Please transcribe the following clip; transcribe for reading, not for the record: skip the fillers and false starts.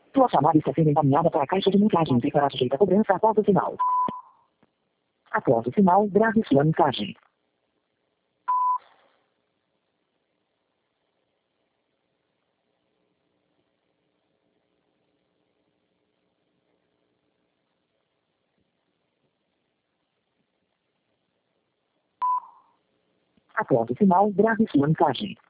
Sua chamada está sendo encaminhada para a caixa de mensagens e será sujeita a cobrança após o sinal. Após o sinal, grave sua mensagem. Após o sinal, grave sua mensagem.